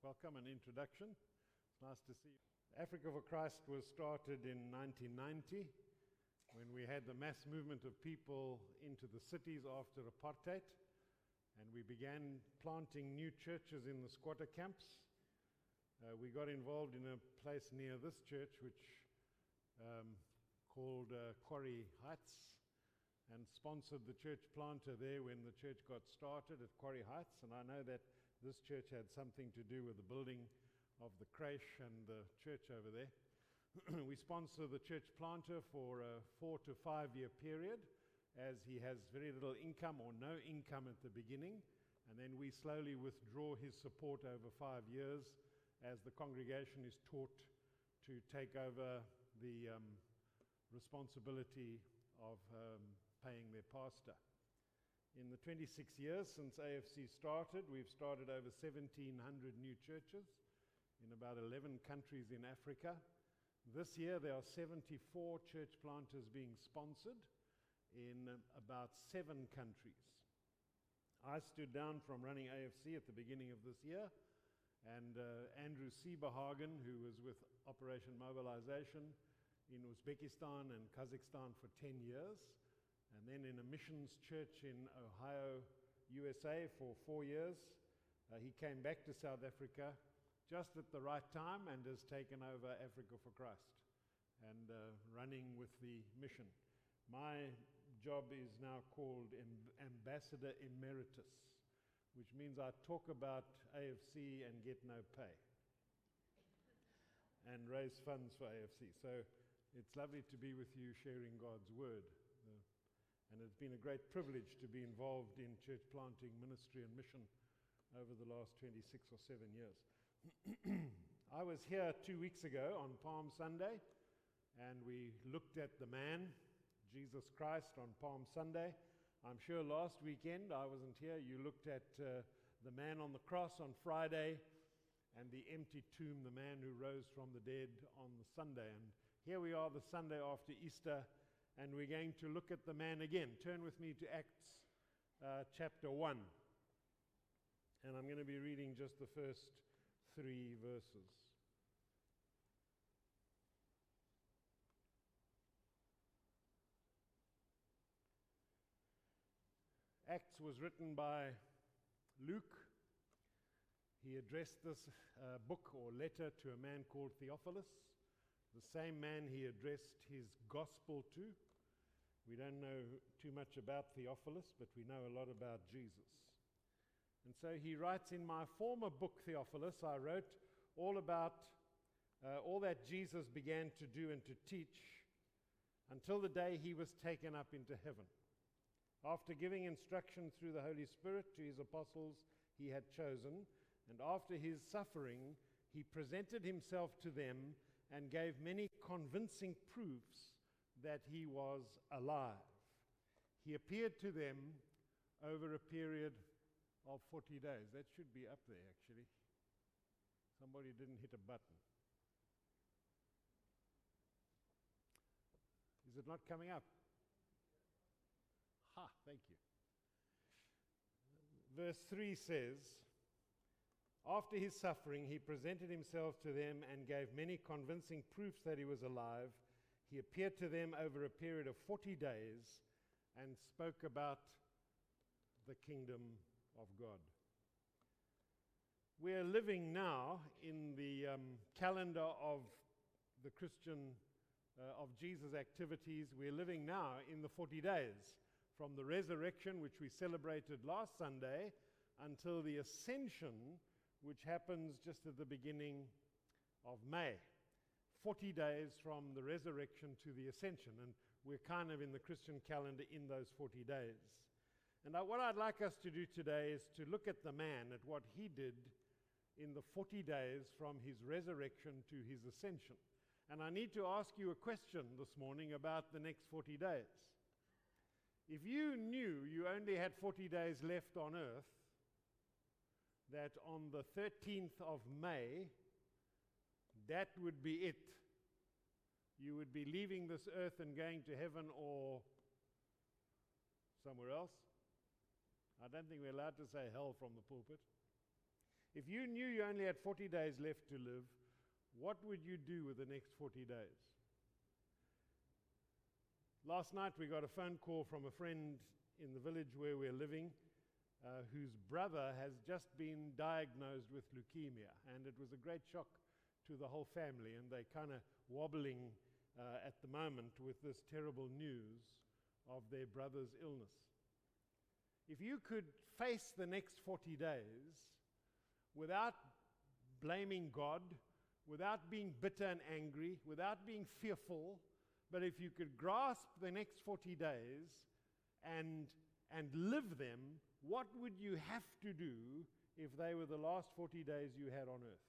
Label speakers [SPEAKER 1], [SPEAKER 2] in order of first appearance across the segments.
[SPEAKER 1] welcome and introduction. It's nice to see you. Africa for Christ was started in 1990 when we had the mass movement of people into the cities after apartheid, and we began planting new churches in the squatter camps. We got involved in a place near this church which called Quarry Heights, and sponsored the church planter there when the church got started at Quarry Heights. And I know that this church had something to do with the building of the creche and the church over there. We sponsor the church planter for a 4 to 5 year period, as he has very little income or no income at the beginning, and then we slowly withdraw his support over 5 years as the congregation is taught to take over the responsibility of paying their pastor. In the 26 years since AFC started, we've started over 1,700 new churches in about 11 countries in Africa. This year there are 74 church planters being sponsored in about 7 countries. I stood down from running AFC at the beginning of this year, and Andrew Sieberhagen, who was with Operation Mobilization in Uzbekistan and Kazakhstan for 10 years, and then in a missions church in Ohio, USA for 4 years. He came back to South Africa just at the right time and has taken over Africa for Christ and running with the mission. My job is now called Ambassador Emeritus, which means I talk about AFC and get no pay and raise funds for AFC. So it's lovely to be with you sharing God's word. And it's been a great privilege to be involved in church planting, ministry and mission over the last 26 or 7 years. I was here 2 weeks ago on Palm Sunday, and we looked at the man, Jesus Christ, on Palm Sunday. I'm sure last weekend, I wasn't here, you looked at the man on the cross on Friday and the empty tomb, the man who rose from the dead on the Sunday. And here we are the Sunday after Easter, and we're going to look at the man again. Turn with me to Acts chapter 1. And I'm going to be reading just the first 3 verses. Acts was written by Luke. He addressed this book or letter to a man called Theophilus, the same man he addressed his gospel to. We don't know too much about Theophilus, but we know a lot about Jesus. And so he writes, "In my former book, Theophilus, I wrote all about all that Jesus began to do and to teach until the day he was taken up into heaven. After giving instruction through the Holy Spirit to his apostles he had chosen, and after his suffering, he presented himself to them and gave many convincing proofs that he was alive. He appeared to them over a period of 40 days. That should be up there, actually. Somebody didn't hit a button. Is it not coming up? Ha, thank you. Verse 3 says, after his suffering, he presented himself to them and gave many convincing proofs that he was alive. He appeared to them over a period of 40 days and spoke about the kingdom of God. We are living now in the calendar of the Christian, of Jesus' activities. We're living now in the 40 days from the resurrection, which we celebrated last Sunday, until the ascension, which happens just at the beginning of May. 40 days from the resurrection to the ascension, and we're kind of in the Christian calendar in those 40 days. And what I'd like us to do today is to look at the man, at what he did in the 40 days from his resurrection to his ascension. And I need to ask you a question this morning about the next 40 days. If you knew you only had 40 days left on earth, that on the 13th of May, that would be it. You would be leaving this earth and going to heaven or somewhere else. I don't think we're allowed to say hell from the pulpit. If you knew you only had 40 days left to live, what would you do with the next 40 days? Last night we got a phone call from a friend in the village where we're living, whose brother has just been diagnosed with leukemia, and it was a great shock to the whole family, and they're kind of wobbling at the moment with this terrible news of their brother's illness. If you could face the next 40 days without blaming God, without being bitter and angry, without being fearful, but if you could grasp the next 40 days and live them, what would you have to do if they were the last 40 days you had on earth?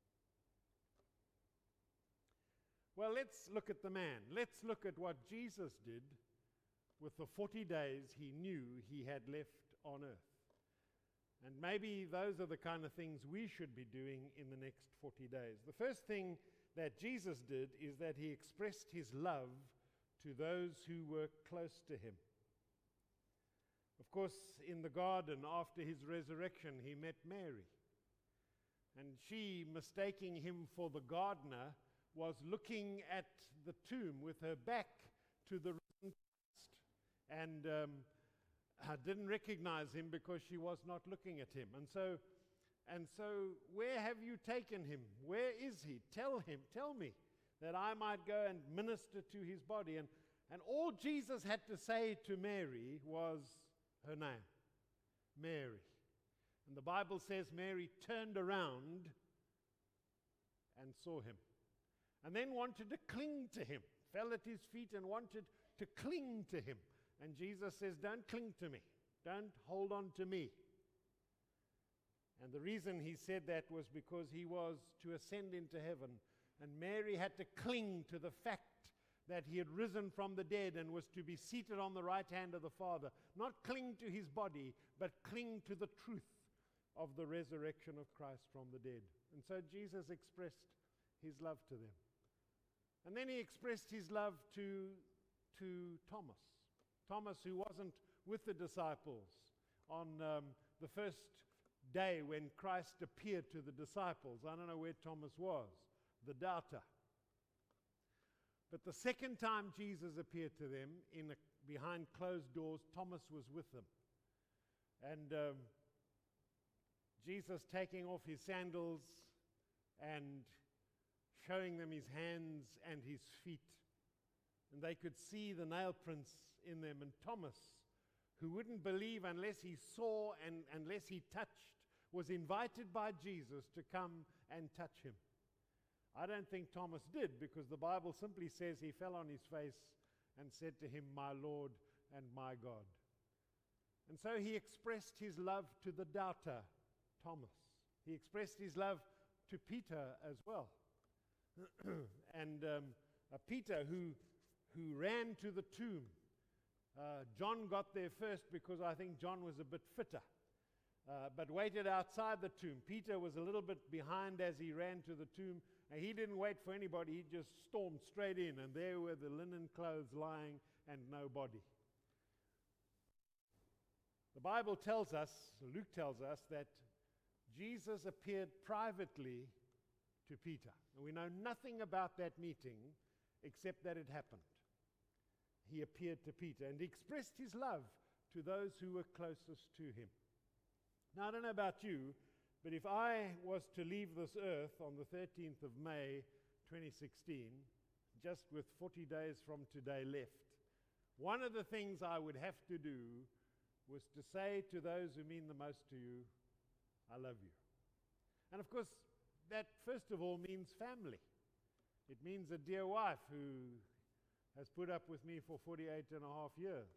[SPEAKER 1] Well, let's look at the man. Let's look at what Jesus did with the 40 days he knew he had left on earth. And maybe those are the kind of things we should be doing in the next 40 days. The first thing that Jesus did is that he expressed his love to those who were close to him. Of course, in the garden after his resurrection, he met Mary. And she, mistaking him for the gardener, was looking at the tomb with her back to the risen Christ. And didn't recognize him because she was not looking at him. And so, where have you taken him? Where is he? Tell me, that I might go and minister to his body. And all Jesus had to say to Mary was her name, Mary. And the Bible says Mary turned around and saw him, and then wanted to cling to him, fell at his feet and wanted to cling to him. And Jesus says, don't cling to me. Don't hold on to me. And the reason he said that was because he was to ascend into heaven. And Mary had to cling to the fact that he had risen from the dead and was to be seated on the right hand of the Father. Not cling to his body, but cling to the truth of the resurrection of Christ from the dead. And so Jesus expressed his love to them. And then he expressed his love to Thomas. Thomas, who wasn't with the disciples on the first day when Christ appeared to the disciples. I don't know where Thomas was, the doubter. But the second time Jesus appeared to them behind closed doors, Thomas was with them. And Jesus taking off his sandals and showing them his hands and his feet. And they could see the nail prints in them. And Thomas, who wouldn't believe unless he saw and unless he touched, was invited by Jesus to come and touch him. I don't think Thomas did, because the Bible simply says he fell on his face and said to him, my Lord and my God. And so he expressed his love to the doubter, Thomas. He expressed his love to Peter as well. And Peter, who ran to the tomb. John got there first because I think John was a bit fitter, but waited outside the tomb. Peter was a little bit behind as he ran to the tomb, and he didn't wait for anybody. He just stormed straight in, and there were the linen clothes lying and no body. The Bible tells us, Luke tells us, that Jesus appeared privately to Peter. And we know nothing about that meeting except that it happened. He appeared to Peter and expressed his love to those who were closest to him. Now, I don't know about you, but if I was to leave this earth on the 13th of May, 2016, just with 40 days from today left, one of the things I would have to do was to say to those who mean the most to you, I love you. And of course, that first of all means family. It means a dear wife who has put up with me for 48 and a half years.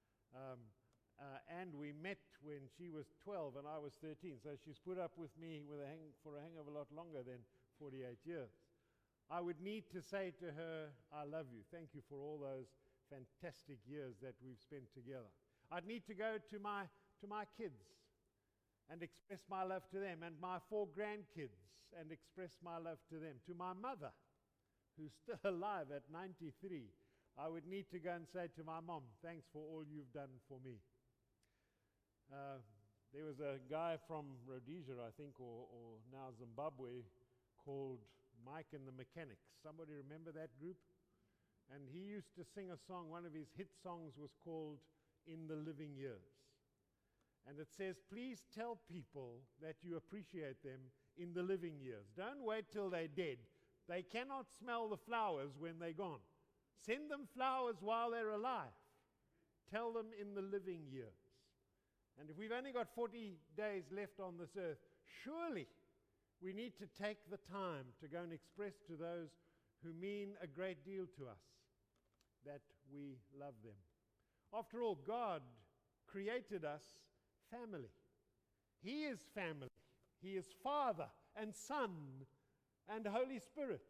[SPEAKER 1] And we met when she was 12 and I was 13. So she's put up with me for a hang of a lot longer than 48 years. I would need to say to her, I love you. Thank you for all those fantastic years that we've spent together. I'd need to go to my kids and express my love to them, and my 4 grandkids and express my love to them. To my mother, who's still alive at 93, I would need to go and say to my mom, thanks for all you've done for me. There was a guy from Rhodesia, I think, or now Zimbabwe, called Mike and the Mechanics. Somebody remember that group? And he used to sing a song. One of his hit songs was called In the Living Years. And it says, please tell people that you appreciate them in the living years. Don't wait till they're dead. They cannot smell the flowers when they're gone. Send them flowers while they're alive. Tell them in the living years. And if we've only got 40 days left on this earth, surely we need to take the time to go and express to those who mean a great deal to us that we love them. After all, God created us family. He is family. He is Father and Son and Holy Spirit.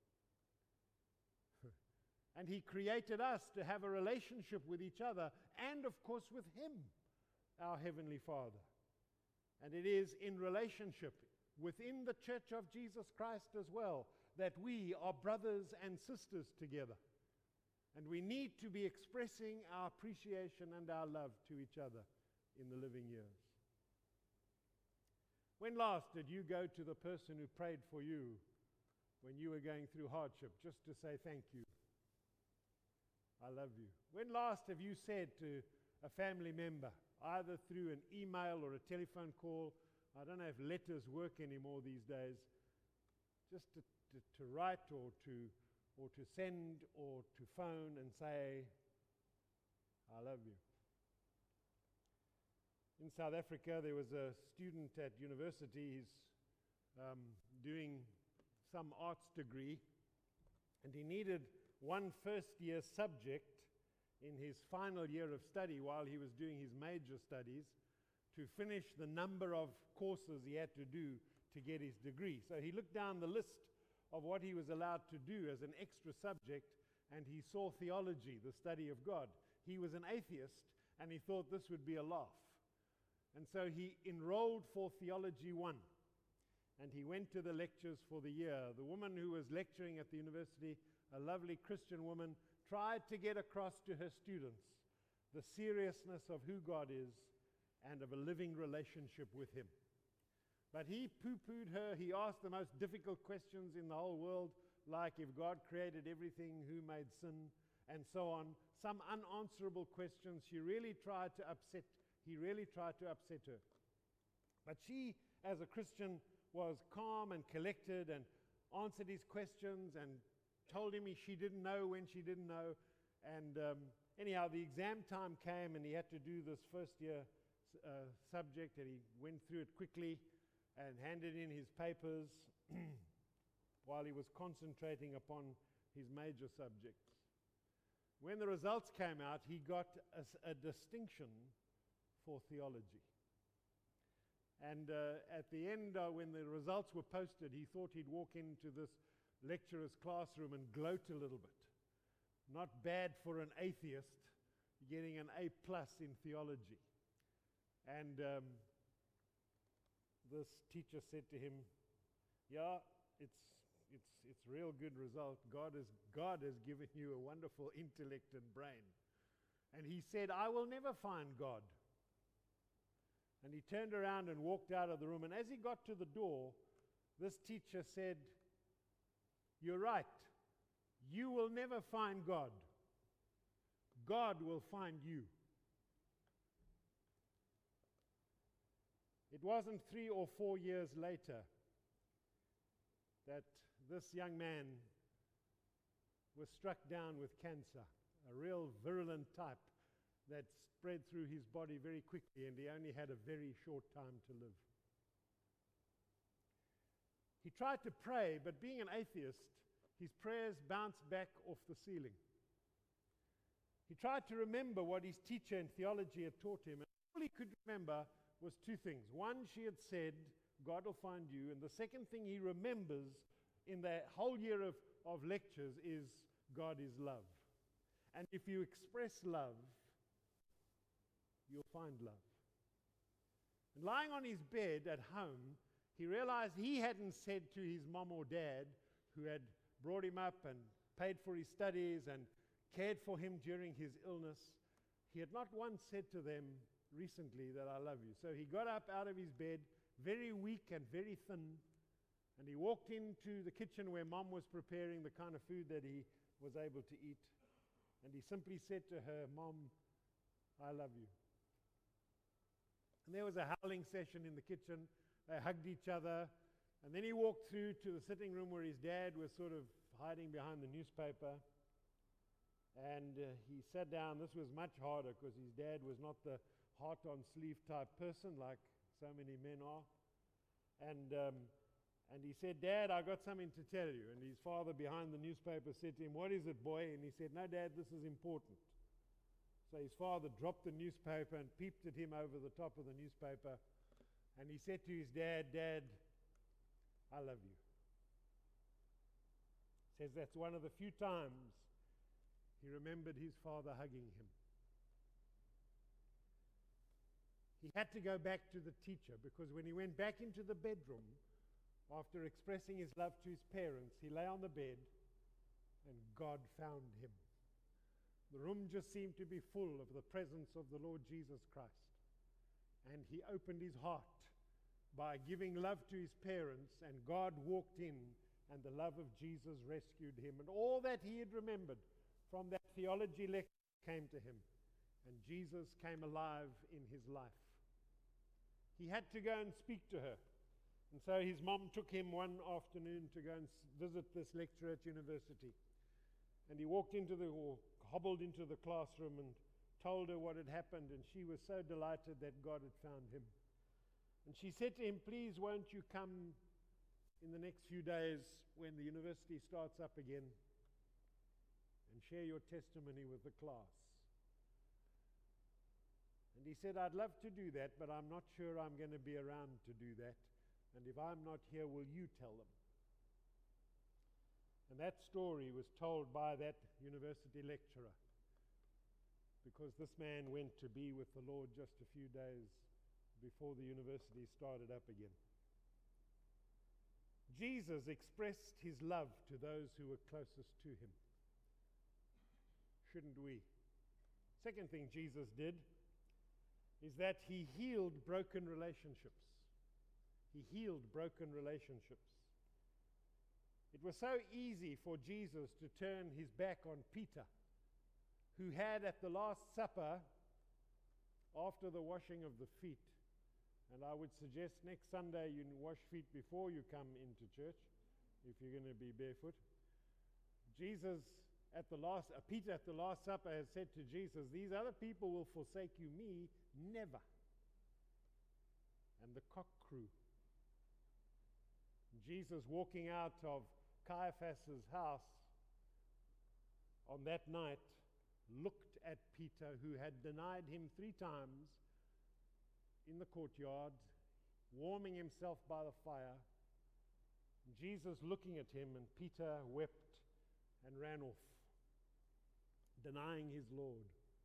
[SPEAKER 1] And He created us to have a relationship with each other and, of course, with Him, our Heavenly Father. And it is in relationship within the Church of Jesus Christ as well that we are brothers and sisters together. And we need to be expressing our appreciation and our love to each other in the living years. When last did you go to the person who prayed for you when you were going through hardship just to say thank you? I love you. When last have you said to a family member, either through an email or a telephone call, I don't know if letters work anymore these days, just to write or to send or to phone and say, I love you. In South Africa, there was a student at university. He's doing some arts degree, and he needed one first-year subject in his final year of study while he was doing his major studies to finish the number of courses he had to do to get his degree. So he looked down the list of what he was allowed to do as an extra subject, and he saw theology, the study of God. He was an atheist, and he thought this would be a laugh. And so he enrolled for Theology 1, and he went to the lectures for the year. The woman who was lecturing at the university, a lovely Christian woman, tried to get across to her students the seriousness of who God is and of a living relationship with Him. But he pooh-poohed her. He asked the most difficult questions in the whole world, like if God created everything, who made sin, and so on. Some unanswerable questions. He really tried to upset her. But she, as a Christian, was calm and collected and answered his questions and told him she didn't know when she didn't know. And anyhow, the exam time came and he had to do this first year subject, and he went through it quickly and handed in his papers while he was concentrating upon his major subjects. When the results came out, he got a distinction for theology. And at the end, when the results were posted, he thought he'd walk into this lecturer's classroom and gloat a little bit. Not bad for an atheist, getting an A+ in theology. And this teacher said to him, yeah, it's real good result. God has given you a wonderful intellect and brain. And he said, I will never find God. And he turned around and walked out of the room. And as he got to the door, this teacher said, you're right. You will never find God. God will find you. It wasn't 3 or 4 years later that this young man was struck down with cancer, a real virulent type that spread through his body very quickly, and he only had a very short time to live. He tried to pray, but being an atheist, his prayers bounced back off the ceiling. He tried to remember what his teacher in theology had taught him, and all he could remember was 2 things. One, she had said, God will find you, and the second thing he remembers in the whole year of lectures is God is love. And if you express love, you'll find love. And lying on his bed at home, he realized he hadn't said to his mom or dad, who had brought him up and paid for his studies and cared for him during his illness, he had not once said to them, recently that I love you. So he got up out of his bed, very weak and very thin, and he walked into the kitchen where Mom was preparing the kind of food that he was able to eat. And he simply said to her, Mom, I love you. And there was a howling session in the kitchen. They hugged each other. And then he walked through to the sitting room where his dad was sort of hiding behind the newspaper. And he sat down. This was much harder because his dad was not the heart-on-sleeve type person like so many men are. And he said, Dad, I got something to tell you. And his father behind the newspaper said to him, what is it, boy? And he said, no, Dad, this is important. So his father dropped the newspaper and peeped at him over the top of the newspaper. And he said to his dad, Dad, I love you. Says that's one of the few times he remembered his father hugging him. He had to go back to the teacher because when he went back into the bedroom, after expressing his love to his parents, he lay on the bed and God found him. The room just seemed to be full of the presence of the Lord Jesus Christ. And he opened his heart by giving love to his parents, and God walked in, and the love of Jesus rescued him. And all that he had remembered from that theology lecture came to him, and Jesus came alive in his life. He had to go and speak to her. And so his mom took him one afternoon to go and visit this lecturer at university. And he walked hobbled into the classroom and told her what had happened, and she was so delighted that God had found him. And she said to him, please won't you come in the next few days when the university starts up again and share your testimony with the class. And he said, I'd love to do that, but I'm not sure I'm going to be around to do that. And if I'm not here, will you tell them? And that story was told by that university lecturer because this man went to be with the Lord just a few days before the university started up again. Jesus expressed his love to those who were closest to him. Shouldn't we? Second thing Jesus did is that he healed broken relationships. He healed broken relationships. It was so easy for Jesus to turn his back on Peter, who had at the Last Supper, after the washing of the feet, and I would suggest next Sunday you wash feet before you come into church, if you're going to be barefoot. Peter at the Last Supper has said to Jesus, these other people will forsake you, me, never. And the cock crew. Jesus walking out of Caiaphas' house on that night looked at Peter, who had denied him 3 times in the courtyard, warming himself by the fire. Jesus looking at him, and Peter wept and ran off, denying his Lord.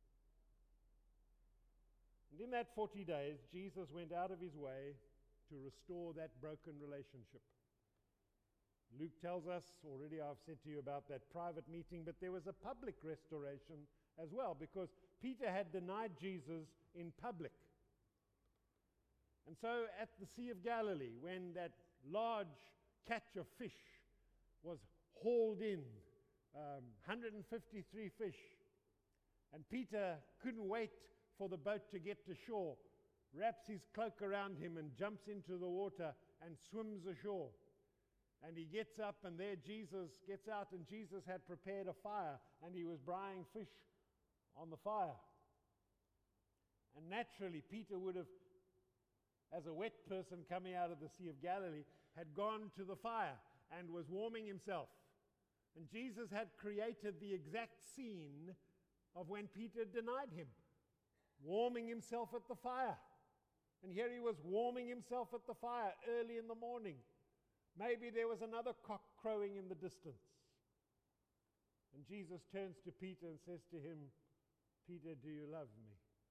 [SPEAKER 1] And in that 40 days, Jesus went out of his way to restore that broken relationship. Luke tells us, already I've said to you about that private meeting, but there was a public restoration as well, because Peter had denied Jesus in public. And so at the Sea of Galilee, when that large catch of fish was hauled in, 153 fish, and Peter couldn't wait for the boat to get to shore, wraps his cloak around him and jumps into the water and swims ashore. And he gets up, and there Jesus gets out, and Jesus had prepared a fire, and he was frying fish on the fire. And naturally, Peter would have, as a wet person coming out of the Sea of Galilee, had gone to the fire and was warming himself. And Jesus had created the exact scene of when Peter denied him, warming himself at the fire. And here he was warming himself at the fire early in the morning. Maybe there was another cock crowing in the distance. And Jesus turns to Peter and says to him, Peter, do you love me?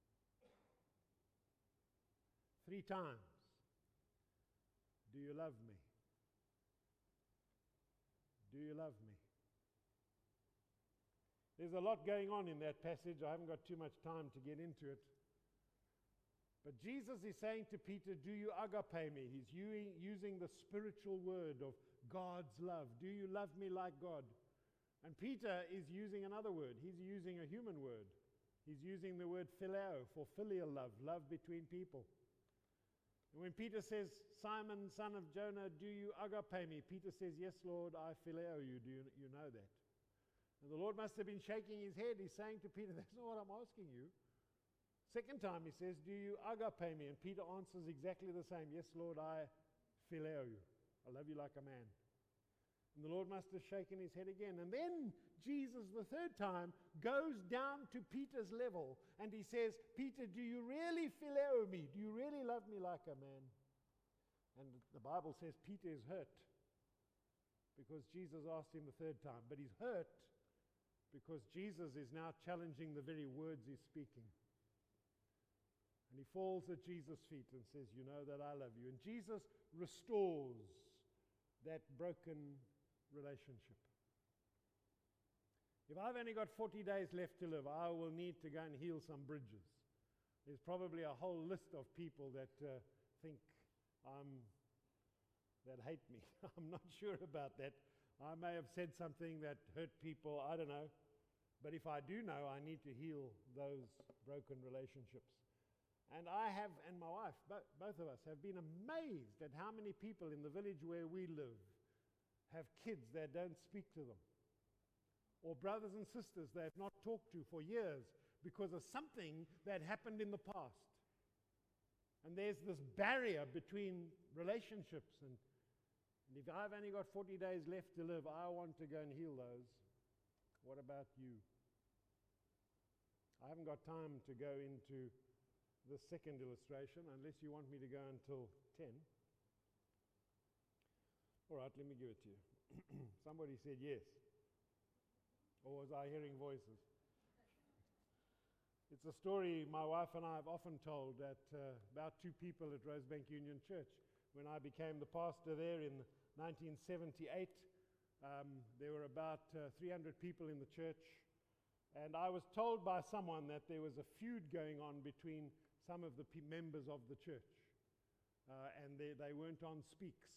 [SPEAKER 1] 3 times. Do you love me? Do you love me? There's a lot going on in that passage. I haven't got too much time to get into it. But Jesus is saying to Peter, do you agape me? He's using the spiritual word of God's love. Do you love me like God? And Peter is using another word. He's using a human word. He's using the word phileo for filial love, love between people. And when Peter says, Simon, son of Jonah, do you agape me? Peter says, yes, Lord, I phileo you. Do you know that? And the Lord must have been shaking his head. He's saying to Peter, that's not what I'm asking you. Second time he says, do you agape me? And Peter answers exactly the same. Yes, Lord, I phileo you. I love you like a man. And the Lord must have shaken his head again. And then Jesus, the third time, goes down to Peter's level. And he says, Peter, do you really phileo me? Do you really love me like a man? And the Bible says Peter is hurt because Jesus asked him the third time. But he's hurt because Jesus is now challenging the very words he's speaking. And he falls at Jesus' feet and says, you know that I love you. And Jesus restores that broken relationship. If I've only got 40 days left to live, I will need to go and heal some bridges. There's probably a whole list of people that think that hate me. I'm not sure about that. I may have said something that hurt people, I don't know. But if I do know, I need to heal those broken relationships. And I have, and my wife, both of us, have been amazed at how many people in the village where we live have kids that don't speak to them, or brothers and sisters they have not talked to for years because of something that happened in the past. And there's this barrier between relationships. And if I've only got 40 days left to live, I want to go and heal those. What about you? I haven't got time to go into the second illustration, unless you want me to go until 10. All right, let me give it to you. Somebody said yes. Or was I hearing voices? It's a story my wife and I have often told that about two people at Rosebank Union Church. When I became the pastor there in 1978, there were about 300 people in the church. And I was told by someone that there was a feud going on between some of the members of the church, and they weren't on speaks.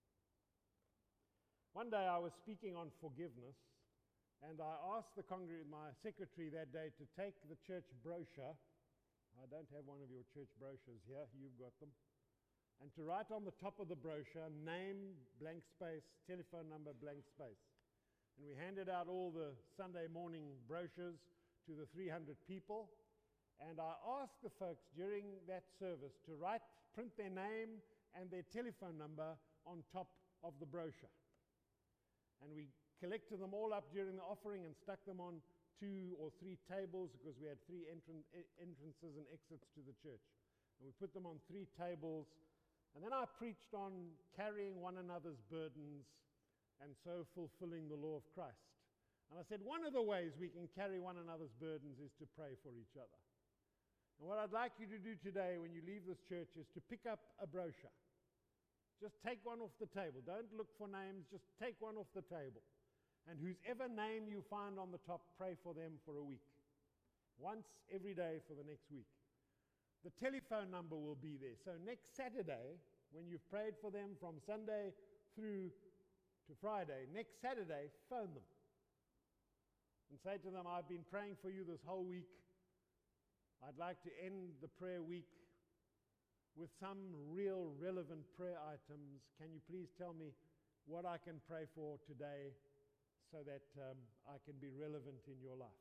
[SPEAKER 1] One day I was speaking on forgiveness, and I asked my secretary that day to take the church brochure. I don't have one of your church brochures here, you've got them. And to write on the top of the brochure, name, blank space, telephone number, blank space. And we handed out all the Sunday morning brochures to the 300 people. And I asked the folks during that service to print their name and their telephone number on top of the brochure. And we collected them all up during the offering and stuck them on 2 or 3 tables because we had 3 entrances and exits to the church. And we put them on 3 tables. And then I preached on carrying one another's burdens and so fulfilling the law of Christ. And I said one of the ways we can carry one another's burdens is to pray for each other. And what I'd like you to do today when you leave this church is to pick up a brochure. Just take one off the table. Don't look for names. Just take one off the table. And whosever name you find on the top, pray for them for a week. Once every day for the next week. The telephone number will be there. So next Saturday, when you've prayed for them from Sunday through to Friday, next Saturday, phone them. And say to them, I've been praying for you this whole week. I'd like to end the prayer week with some real relevant prayer items. Can you please tell me what I can pray for today so that I can be relevant in your life?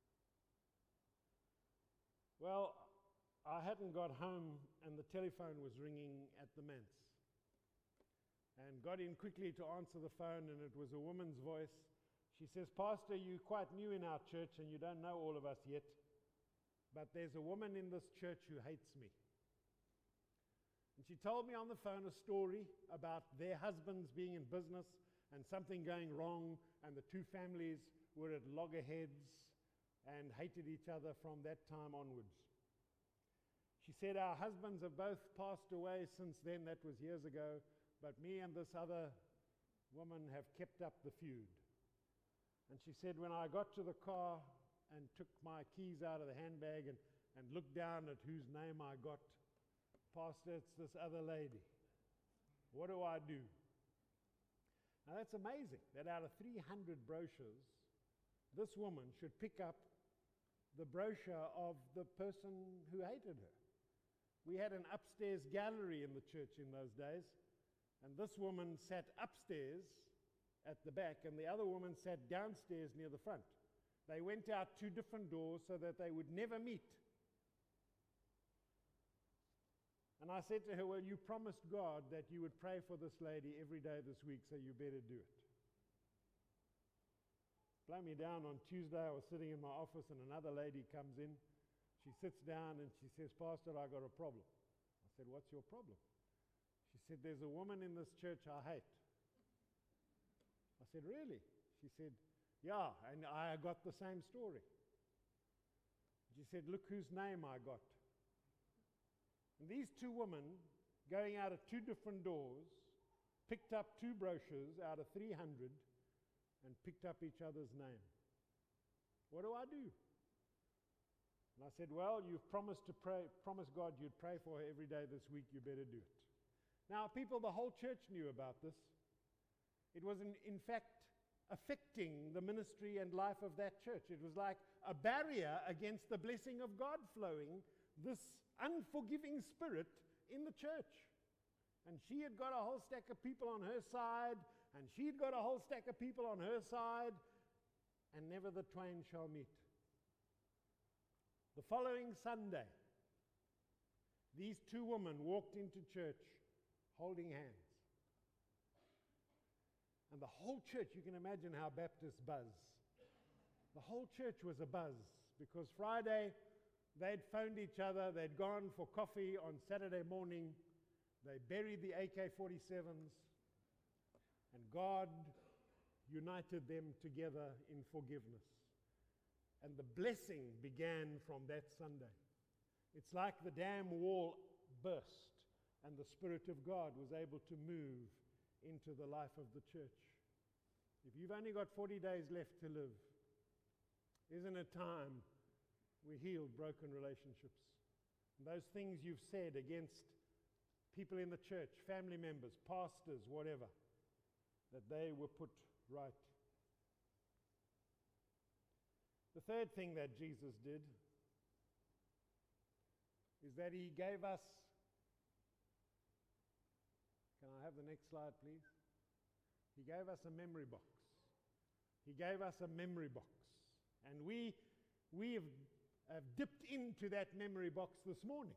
[SPEAKER 1] Well, I hadn't got home and the telephone was ringing at the manse. And got in quickly to answer the phone, and it was a woman's voice. She says, Pastor, you're quite new in our church and you don't know all of us yet. But there's a woman in this church who hates me. And she told me on the phone a story about their husbands being in business and something going wrong, and the two families were at loggerheads and hated each other from that time onwards. She said, our husbands have both passed away since then. That was years ago. But me and this other woman have kept up the feud. And she said, when I got to the car and took my keys out of the handbag and looked down at whose name I got Pastor, it's this other lady. What do I do? Now that's amazing that out of 300 brochures, this woman should pick up the brochure of the person who hated her. We had an upstairs gallery in the church in those days, and this woman sat upstairs at the back, and the other woman sat downstairs near the front. They went out 2 different doors so that they would never meet. And I said to her, well, you promised God that you would pray for this lady every day this week, so you better do it. Blow me down, on Tuesday I was sitting in my office and another lady comes in. She sits down and she says, Pastor, I got a problem. I said, what's your problem? She said, there's a woman in this church I hate. I said, really? She said, yeah, and I got the same story. She said, look whose name I got. And these 2 women, going out of 2 different doors, picked up 2 brochures out of 300 and picked up each other's name. What do I do? And I said, well, you've promised God you'd pray for her every day this week, you better do it. Now, people, the whole church knew about this. It was in fact affecting the ministry and life of that church. It was like a barrier against the blessing of God flowing, this unforgiving spirit in the church. And she had got a whole stack of people on her side, and she'd got a whole stack of people on her side, and never the twain shall meet. The following Sunday, these 2 women walked into church holding hands. And the whole church, you can imagine how Baptists buzz. The whole church was abuzz, because Friday they'd phoned each other, they'd gone for coffee on Saturday morning, they buried the AK-47s, and God united them together in forgiveness. And the blessing began from that Sunday. It's like the dam wall burst, and the Spirit of God was able to move into the life of the church. If you've only got 40 days left to live, isn't it time we healed broken relationships? And those things you've said against people in the church, family members, pastors, whatever, that they were put right. The third thing that Jesus did is that he gave us, can I have the next slide, please? He gave us a memory box. He gave us a memory box. And we have dipped into that memory box this morning.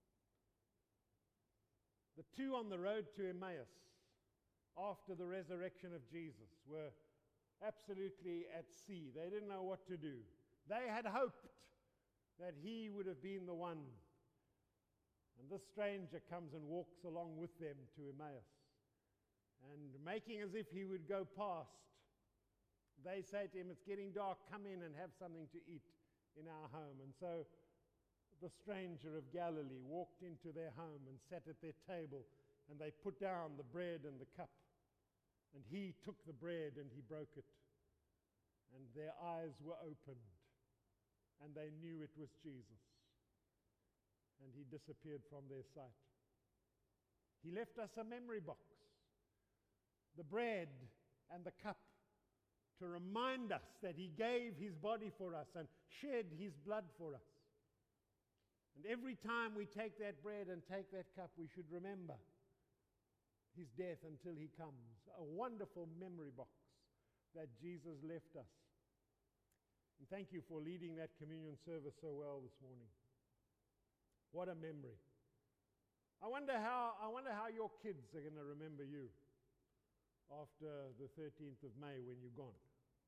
[SPEAKER 1] The 2 on the road to Emmaus after the resurrection of Jesus were absolutely at sea. They didn't know what to do. They had hoped that he would have been the one. And this stranger comes and walks along with them to Emmaus. And making as if he would go past, they say to him, it's getting dark, come in and have something to eat in our home. And so the stranger of Galilee walked into their home and sat at their table, and they put down the bread and the cup. And he took the bread and he broke it. And their eyes were opened, and they knew it was Jesus. And he disappeared from their sight. He left us a memory box, the bread and the cup, to remind us that he gave his body for us and shed his blood for us. And every time we take that bread and take that cup, we should remember his death until he comes. A wonderful memory box that Jesus left us. And thank you for leading that communion service so well this morning. What a memory. I wonder how your kids are going to remember you after the 13th of May when you're gone.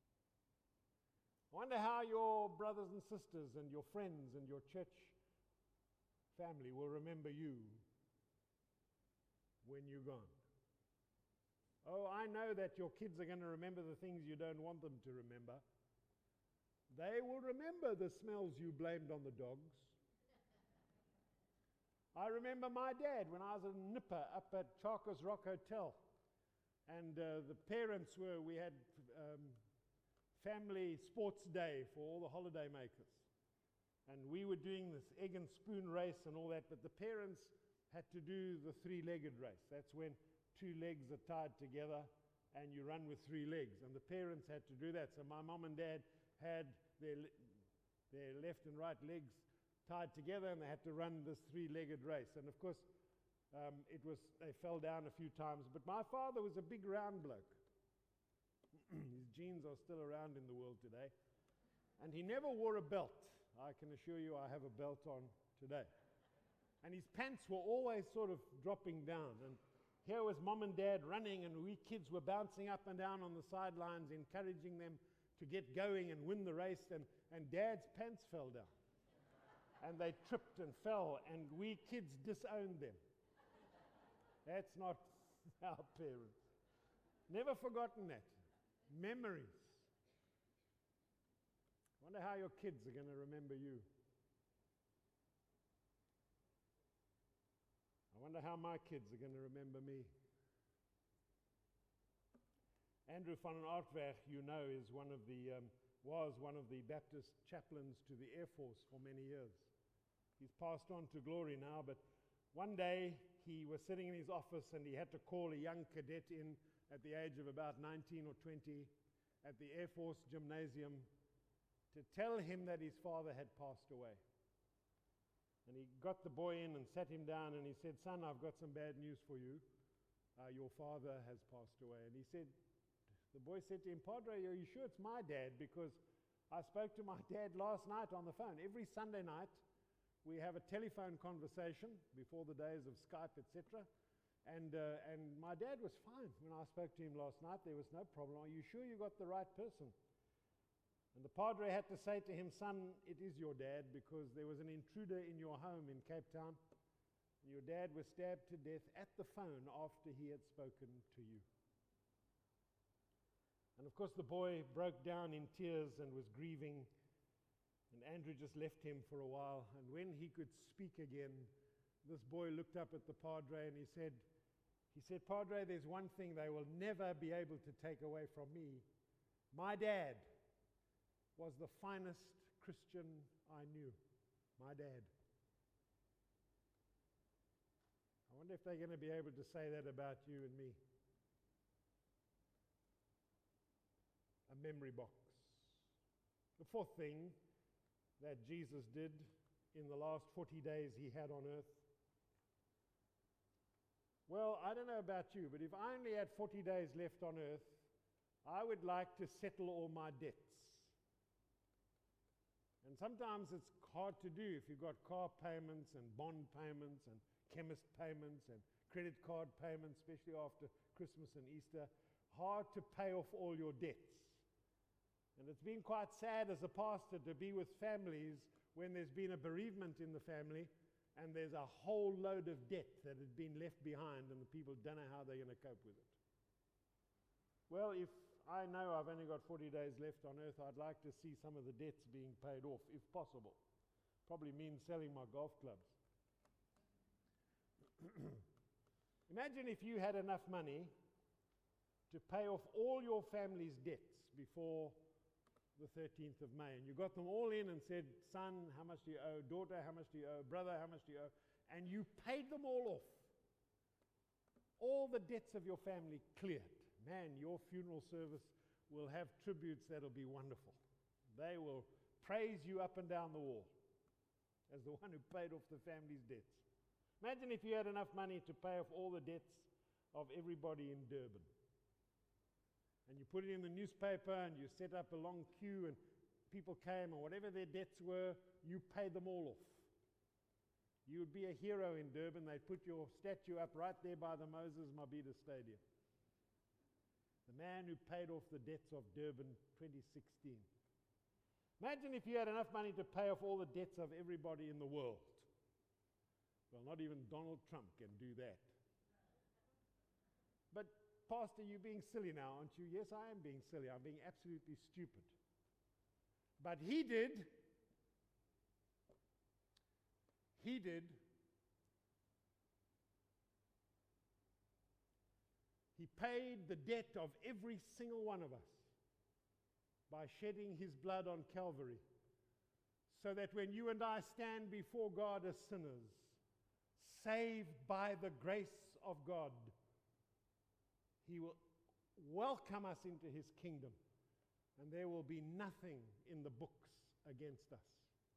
[SPEAKER 1] I wonder how your brothers and sisters and your friends and your church family will remember you when you're gone. Oh, I know that your kids are going to remember the things you don't want them to remember. They will remember the smells you blamed on the dogs. I remember my dad when I was a nipper up at Charkers Rock Hotel. And the parents we had family sports day for all the holiday makers. And we were doing this egg and spoon race and all that, but the parents had to do the three-legged race. That's when two legs are tied together and you run with three legs. And the parents had to do that. So my mom and dad had their left and right legs tied together, and they had to run this three-legged race. And of course, they fell down a few times. But my father was a big round bloke. His genes are still around in the world today. And he never wore a belt. I can assure you I have a belt on today. And his pants were always sort of dropping down. And here was mom and dad running, and we kids were bouncing up and down on the sidelines, encouraging them to get going and win the race. And dad's pants fell down. And they tripped and fell, and we kids disowned them. That's not our parents. Never forgotten that. Memories. Wonder how your kids are going to remember you. I wonder how my kids are going to remember me. Andrew van Aardweg, you know, was one of the Baptist chaplains to the Air Force for many years. He's passed on to glory now, but one day he was sitting in his office and he had to call a young cadet in at the age of about 19 or 20 at the Air Force gymnasium to tell him that his father had passed away. And he got the boy in and sat him down and he said, "Son, I've got some bad news for you. Your father has passed away." And the boy said to him, "Padre, are you sure it's my dad? Because I spoke to my dad last night on the phone. Every Sunday night we have a telephone conversation before the days of Skype, etc. And my dad was fine when I spoke to him last night. There was no problem. Are you sure you got the right person?" And the Padre had to say to him, "Son, it is your dad, because there was an intruder in your home in Cape Town. And your dad was stabbed to death at the phone after he had spoken to you." And of course the boy broke down in tears and was grieving. And Andrew just left him for a while. And when he could speak again, this boy looked up at the Padre and he said, "Padre, there's one thing they will never be able to take away from me. My dad was the finest Christian I knew. My dad." I wonder if they're going to be able to say that about you and me. A memory box. The fourth thing that Jesus did in the last 40 days he had on earth. Well, I don't know about you, but if I only had 40 days left on earth, I would like to settle all my debts. And sometimes it's hard to do if you've got car payments and bond payments and chemist payments and credit card payments, especially after Christmas and Easter. Hard to pay off all your debts. And it's been quite sad as a pastor to be with families when there's been a bereavement in the family and there's a whole load of debt that had been left behind and the people don't know how they're going to cope with it. Well, if I know I've only got 40 days left on earth, I'd like to see some of the debts being paid off, if possible. Probably means selling my golf clubs. Imagine if you had enough money to pay off all your family's debts before the 13th of May. And you got them all in and said, "Son, how much do you owe? Daughter, how much do you owe? Brother, how much do you owe?" And you paid them all off. All the debts of your family cleared. Man, your funeral service will have tributes that'll be wonderful. They will praise you up and down the wall as the one who paid off the family's debts. Imagine if you had enough money to pay off all the debts of everybody in Durban. And you put it in the newspaper and you set up a long queue and people came, and whatever their debts were, you paid them all off. You would be a hero in Durban. They'd put your statue up right there by the Moses Mabhida Stadium. The man who paid off the debts of Durban 2016. Imagine if you had enough money to pay off all the debts of everybody in the world. Well, not even Donald Trump can do that. But Pastor, you're being silly now, aren't you? Yes, I am being silly. I'm being absolutely stupid. But he did. He did. He paid the debt of every single one of us by shedding his blood on Calvary, so that when you and I stand before God as sinners, saved by the grace of God. He will welcome us into his kingdom, and there will be nothing in the books against us.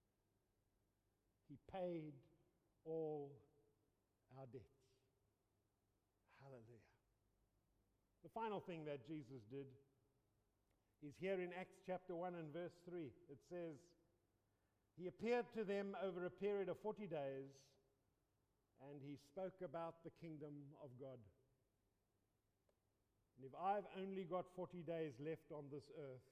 [SPEAKER 1] He paid all our debts. Hallelujah. The final thing that Jesus did is here in Acts chapter 1 and verse 3. It says, he appeared to them over a period of 40 days, and he spoke about the kingdom of God. And if I've only got 40 days left on this earth,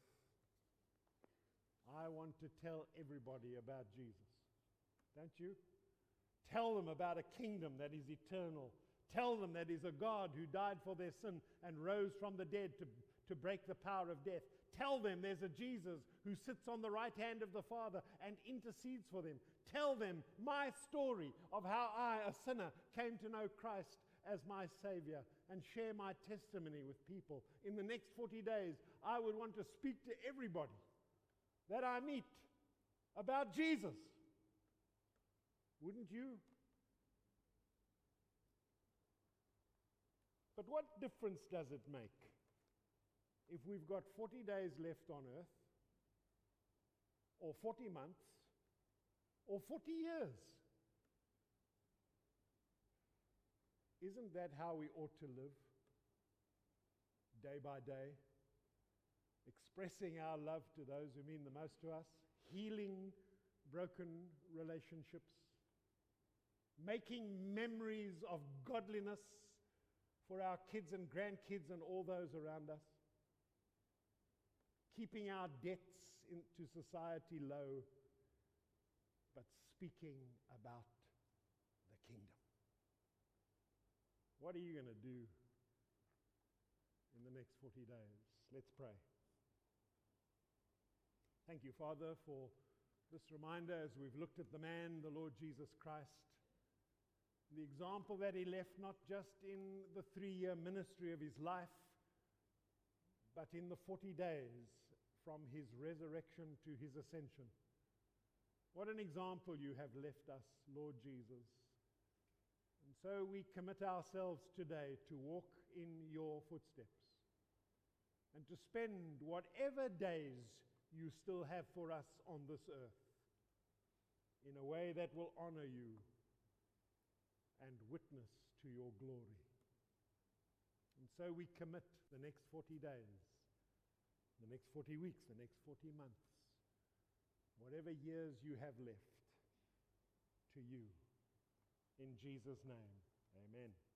[SPEAKER 1] I want to tell everybody about Jesus. Don't you? Tell them about a kingdom that is eternal. Tell them that is a God who died for their sin and rose from the dead to break the power of death. Tell them there's a Jesus who sits on the right hand of the Father and intercedes for them. Tell them my story of how I, a sinner, came to know Christ as my Savior, and share my testimony with people. In the next 40 days, I would want to speak to everybody that I meet about Jesus. Wouldn't you? But what difference does it make if we've got 40 days left on earth, or 40 months, or 40 years? Isn't that how we ought to live? Day by day, expressing our love to those who mean the most to us, healing broken relationships, making memories of godliness for our kids and grandkids and all those around us, keeping our debts into society low, but speaking about the kingdom. What are you going to do in the next 40 days? Let's pray. Thank you, Father, for this reminder as we've looked at the man, the Lord Jesus Christ, the example that he left not just in the 3-year ministry of his life, but in the 40 days from his resurrection to his ascension. What an example you have left us, Lord Jesus. And so we commit ourselves today to walk in your footsteps and to spend whatever days you still have for us on this earth in a way that will honor you and witness to your glory. And so we commit the next 40 days, the next 40 weeks, the next 40 months, whatever years you have left, to you. In Jesus' name, amen.